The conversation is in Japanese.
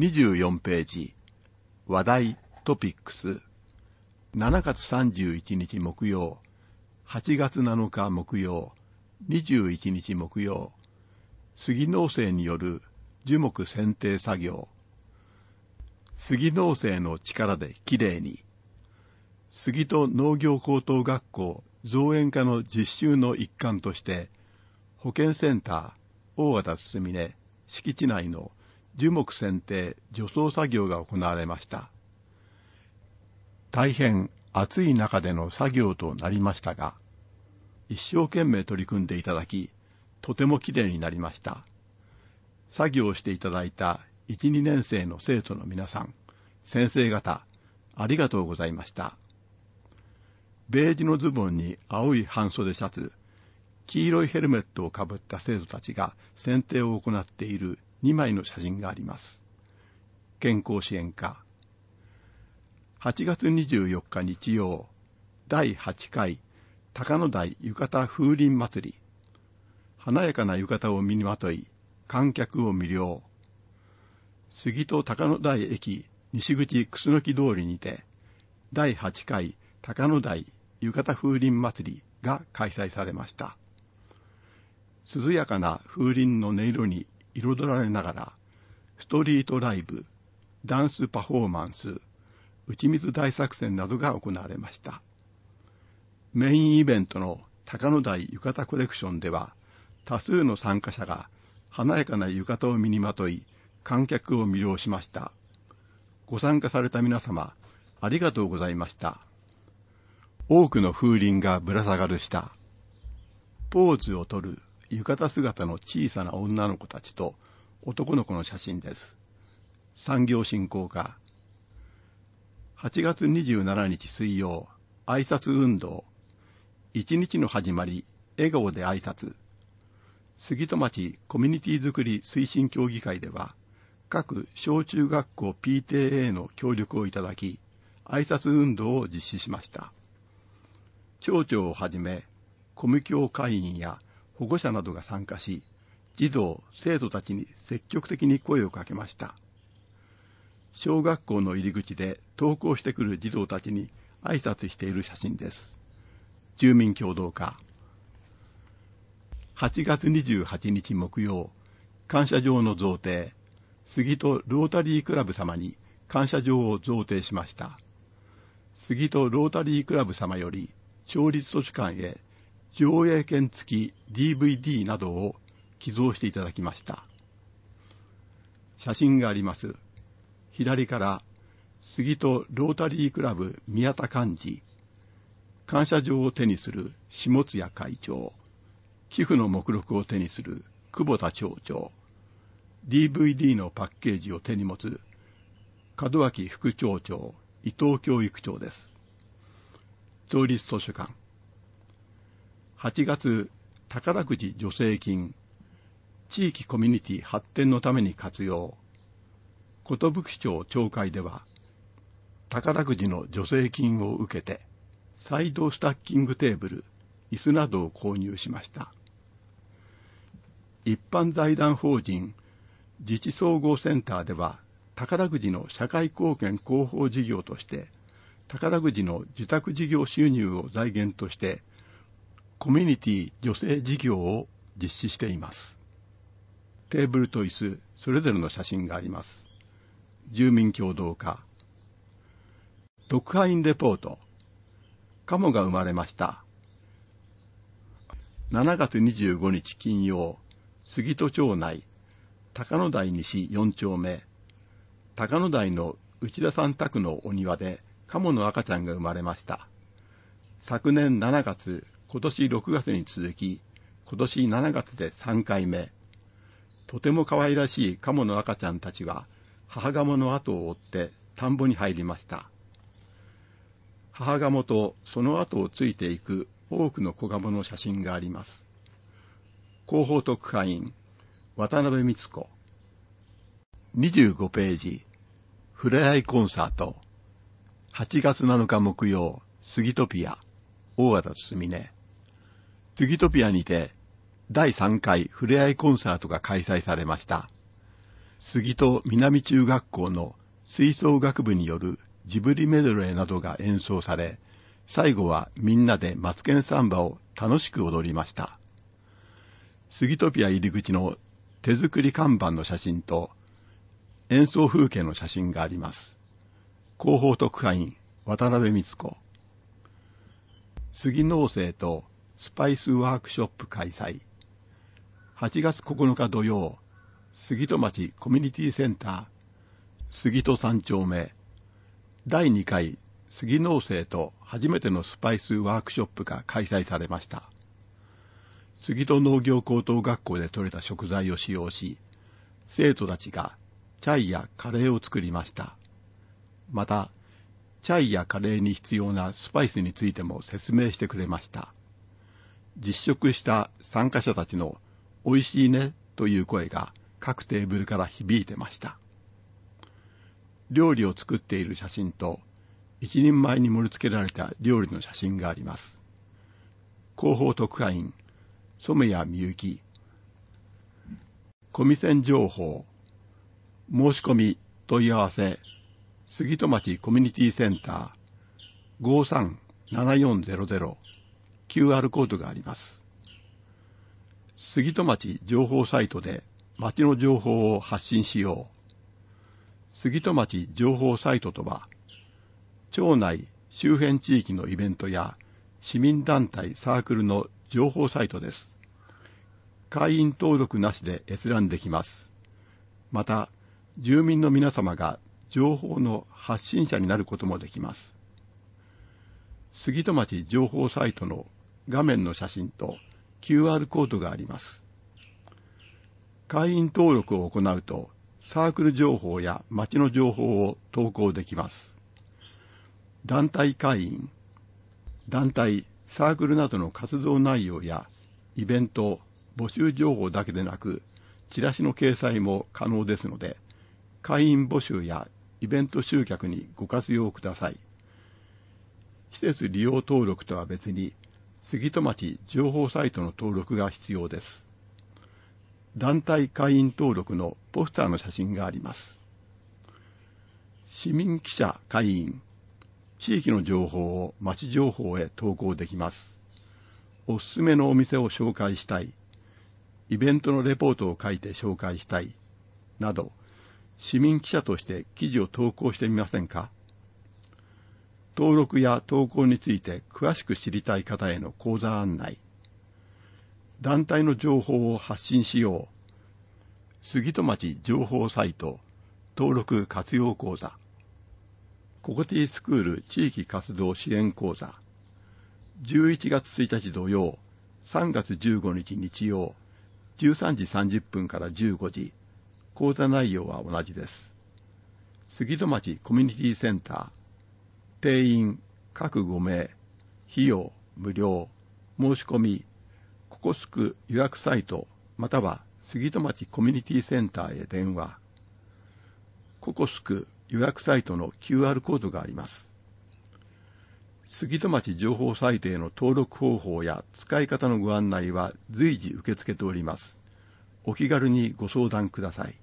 24ページ、話題トピックス、7月31日木曜、8月7日木曜、21日木曜、杉農政による樹木剪定作業。杉農政の力できれいに。杉戸農業高等学校造園科の実習の一環として、保健センター大和田すみれ敷地内の樹木剪定除草作業が行われました。大変暑い中での作業となりましたが、一生懸命取り組んでいただき、とてもきれいになりました。作業をしていただいた1、2年生の生徒の皆さん、先生方、ありがとうございました。ベージュのズボンに青い半袖シャツ、黄色いヘルメットをかぶった生徒たちが剪定を行っている2枚の写真があります。健康支援課。8月24日日曜、第8回高野台浴衣風鈴祭り。華やかな浴衣を身にまとい、観客を魅了。杉戸高野台駅西口楠木通りにて、第8回高野台浴衣風鈴祭りが開催されました。涼やかな風鈴の音色に彩られながら、ストリートライブ、ダンスパフォーマンス、打ち水大作戦などが行われました。メインイベントの高野台浴衣コレクションでは、多数の参加者が華やかな浴衣を身にまとい、観客を魅了しました。ご参加された皆様、ありがとうございました。多くの風鈴がぶら下がる下、ポーズをとる浴衣姿の小さな女の子たちと男の子の写真です。産業振興課。8月27日水曜、挨拶運動。一日の始まり、笑顔で挨拶。杉戸町コミュニティづくり推進協議会では、各小中学校 PTA の協力をいただき、挨拶運動を実施しました。町長をはじめ、コミ教会員や保護者などが参加し、児童、生徒たちに積極的に声をかけました。小学校の入り口で登校してくる児童たちに挨拶している写真です。住民協同課。8月28日木曜、感謝状の贈呈、杉戸ロータリークラブ様に感謝状を贈呈しました。杉戸ロータリークラブ様より、町立図書館へ上映券付き DVD などを寄贈していただきました。写真があります。左から杉戸ロータリークラブ宮田幹事、感謝状を手にする下津谷会長、寄付の目録を手にする久保田町長、DVD のパッケージを手に持つ門脇副町長、伊藤教育長です。町立図書館。8月、宝くじ助成金、地域コミュニティ発展のために活用。寿町町会では、宝くじの助成金を受けて、サイドスタッキングテーブル、椅子などを購入しました。一般財団法人自治総合センターでは、宝くじの社会貢献広報事業として、宝くじの受託事業収入を財源として、コミュニティ助成事業を実施しています。テーブルと椅子、それぞれの写真があります。住民協同課。特派員レポート。カモが生まれました。7月25日金曜、杉戸町内、高野台西4丁目、高野台の内田さん宅のお庭でカモの赤ちゃんが生まれました。昨年7月、今年6月に続き、今年7月で3回目。とても可愛らしいカモの赤ちゃんたちは、母ガモの後を追って田んぼに入りました。母ガモとその後をついていく多くの子ガモの写真があります。広報特派員、渡辺光子。25ページ、ふれあいコンサート。8月7日木曜、杉戸ピア、大和田すみれ。杉戸ピアにて、第3回ふれあいコンサートが開催されました。 杉戸南中学校の吹奏楽部によるジブリメドレーなどが演奏され、最後はみんなでマツケンサンバを楽しく踊りました。杉戸ピア入り口の手作り看板の写真と演奏風景の写真があります。広報特派員渡辺光子。杉農政とスパイスワークショップ開催。8月9日土曜、杉戸町コミュニティセンター杉戸3丁目第2回杉農政と初めてのスパイスワークショップが開催されました。杉戸農業高等学校で採れた食材を使用し、生徒たちがチャイやカレーを作りました。また、チャイやカレーに必要なスパイスについても説明してくれました。実食した参加者たちの美味しいねという声が各テーブルから響いてました。料理を作っている写真と一人前に盛り付けられた料理の写真があります。広報特派員染谷美幸。コミセン情報申し込み問い合わせ杉戸町コミュニティセンター 537400 QR コードがあります。杉戸町情報サイトで町の情報を発信しよう。杉戸町情報サイトとは、町内周辺地域のイベントや市民団体サークルの情報サイトです。会員登録なしで閲覧できます。また、住民の皆様が情報の発信者になることもできます。杉戸町情報サイトの画面の写真と QR コードがあります。会員登録を行うと、サークル情報や町の情報を投稿できます。団体会員、団体、サークルなどの活動内容やイベント、募集情報だけでなく、チラシの掲載も可能ですので、会員募集やイベント集客にご活用ください。施設利用登録とは別に、杉戸町情報サイトの登録が必要です。団体会員登録のポスターの写真があります。市民記者会員、地域の情報を町情報へ投稿できます。おすすめのお店を紹介したい、イベントのレポートを書いて紹介したい、など、市民記者として記事を投稿してみませんか？登録や投稿について詳しく知りたい方への講座案内、団体の情報を発信しよう、杉戸町情報サイト登録活用講座、ココティスクール地域活動支援講座、11月1日土曜、3月15日日曜、13時30分から15時、講座内容は同じです。杉戸町コミュニティセンター、定員各5名、費用無料、申し込み、ココスク予約サイトまたは杉戸町コミュニティセンターへ電話。ココスク予約サイトの QR コードがあります。杉戸町情報サイトへの登録方法や使い方のご案内は随時受け付けております。お気軽にご相談ください。